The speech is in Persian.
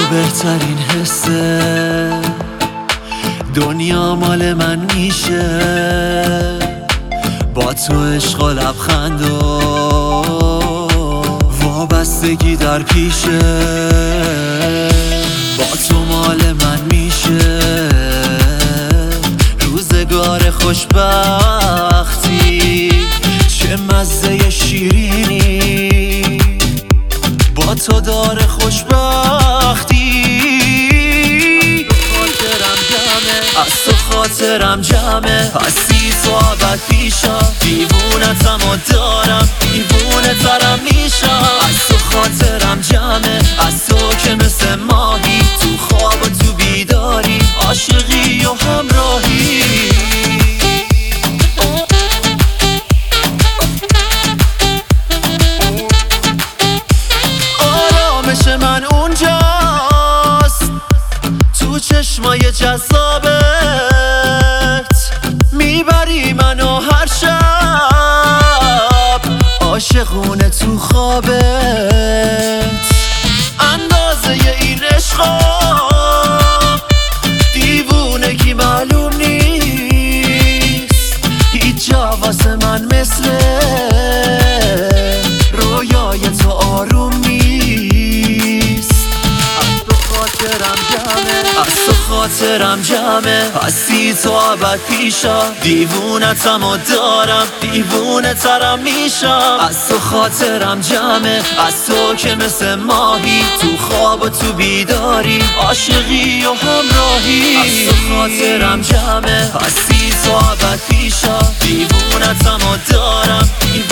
بهترین حسه، دنیا مال من میشه با تو عشق و لبخند و وابستگی در پیشه. با تو مال من میشه روزگار خوشبختی، چه مزه شیرینی با تو داره خوشبختی. از تو خاطرم جمعه، هستی تو ابد پیشم، دیوونتم و دارم دیوونه ترم میشم. از تو خاطرم جمعه، از تو که مثل ماهی تو خواب و تو بیداری، عاشقی و همراهی. آرامش من اونجاست تو چشمای جذابت، میبری منو هر شب عاشقونه تو خوابت. اندازه این عشقا دیوونگی معلوم نیست، هیچ جا واسه من مثل رویای تو آروم نیست. از تو خاطرم جمعه، هستی تو ابد پیشم، دیوونتم و دارم دیوونه ترم میشم. از تو خاطرم جمعه، از تو که مثل ماهی تو خواب و تو بیداری، عاشقی و همراهی. از تو خاطرم جمعه، هستی تو ابد پیشم، دیوونتم و دارم